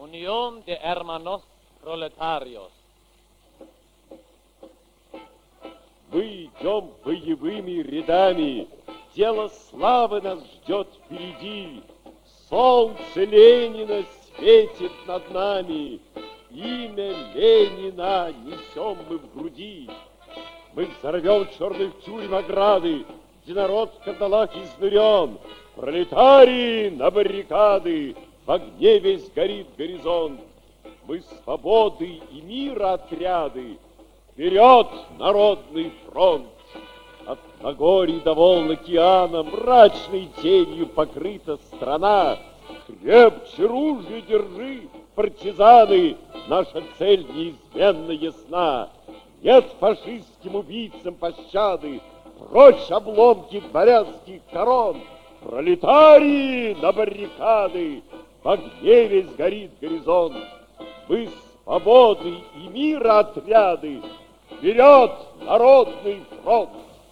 Unión de hermanos proletarios. Мы идем боевыми рядами, дело славы нас ждет впереди. Солнце Ленина светит над нами, имя Ленина несем мы в груди. Мы взорвем черных тюрьм ограды, где народ в кандалах изнурен. Пролетарии на баррикады, в огне весь горит горизонт. Мы свободы и мира отряды, вперед, народный фронт! От Нагорий до волн океана мрачной тенью покрыта страна. Крепче ружья держи, партизаны, наша цель неизменно ясна. Нет фашистским убийцам пощады, прочь обломки дворянских корон. Пролетарии на баррикады, в огне весь горит горизонт. Мы свободы и мира отряды, вперед, народный фронт!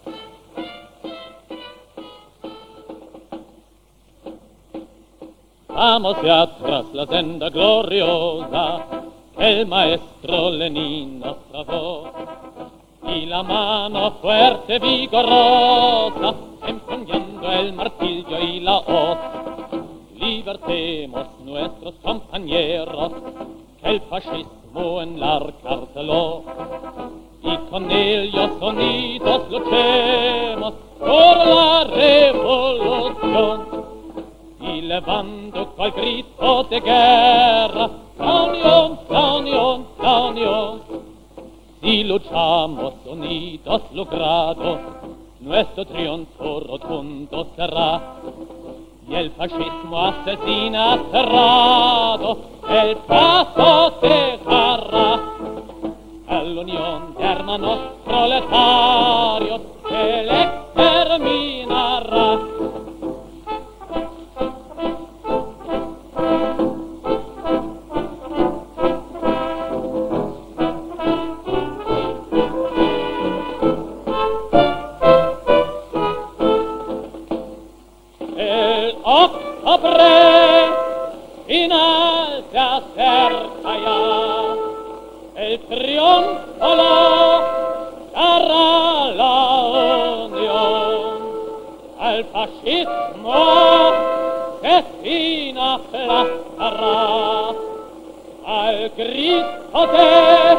Vamos ya tras la senda gloriosa que el maestro Lenin nos trazó, y la mano fuerte vigorosa empuñando el martillo y la hoz. Libertemos nuestros compañeros que el fascismo encarceló, y con ellos unidos luchemos por la revolución. Y levando cual grito de guerra, la unión, la unión, la unión. Si luchamos unidos logrado, nuestro triunfo rotundo será. Y el fascismo asesina cerrado, el paso dejará. A la unión de hermanos proletarios, se le exterminará. Final se acerca ya, el triunfo lo dará la unión. Al fascismo se fin aplastará, al grito de